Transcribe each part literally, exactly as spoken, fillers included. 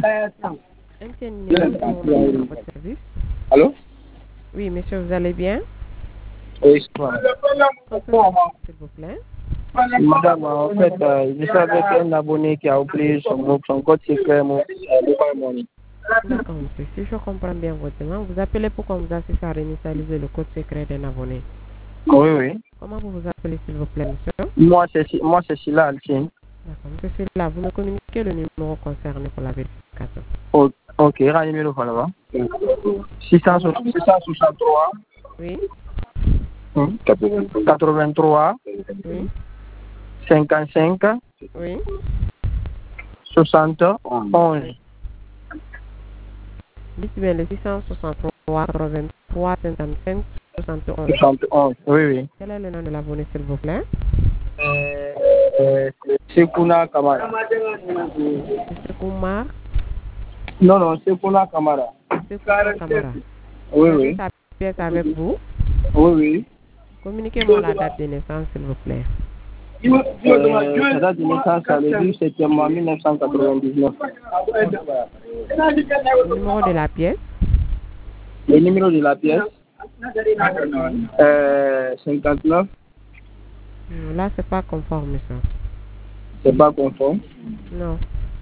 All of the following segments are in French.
M T N numéro dans votre service. Allô? Oui, monsieur, vous allez bien? Oui, c'est moi. S'il vous plaît. Madame, en fait, euh, je suis avec un abonné qui a oublié son, son code secret, mon mobile money. D'accord, monsieur. Si je comprends bien votre demande, vous appelez pour qu'on vous assiste à réinitialiser le code secret d'un abonné. Oui, oui. Comment vous vous appelez, s'il vous plaît, monsieur? Moi, c'est moi, c'est Silla Alcine. D'accord, monsieur, c'est là. Vous me communiquez le numéro concerné pour la vérification. Oh, ok, il y a un numéro là-bas. six cent soixante-trois. Oui. Hmm. quatre-vingt-trois. Oui. cinquante-cinq. Oui. soixante onze. Oui. Dites bien le six cent soixante-trois, quatre-vingt-trois, cinquante-cinq, soixante onze. soixante onze, oui, oui. Quel est le nom de l'abonné, s'il vous plaît? Euh, euh, Sekouna Kamara. Monsieur Koumar. Non, non, Sekouna Kamara. Sekouna Kamara. Oui, Vous avez oui. sa pièce avec vous? Oui, oui. Communiquez-moi la date de naissance, s'il vous plaît. Euh, la date de naissance, c'est le douze septembre mille neuf cent quatre-vingt-dix-neuf. Le numéro de la pièce? Le numéro de la pièce, euh, cinquante-neuf. Non, là, c'est pas conforme, monsieur. C'est pas conforme. Non,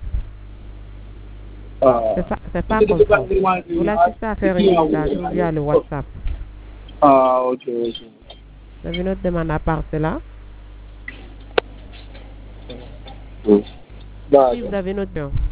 Ah, c'est pas, c'est pas conforme. Vous l'assistez à faire une mise à jour via le WhatsApp. ah ok, ok. Vous avez une autre demande à part cela? Oui. Si vous avez une autre demande.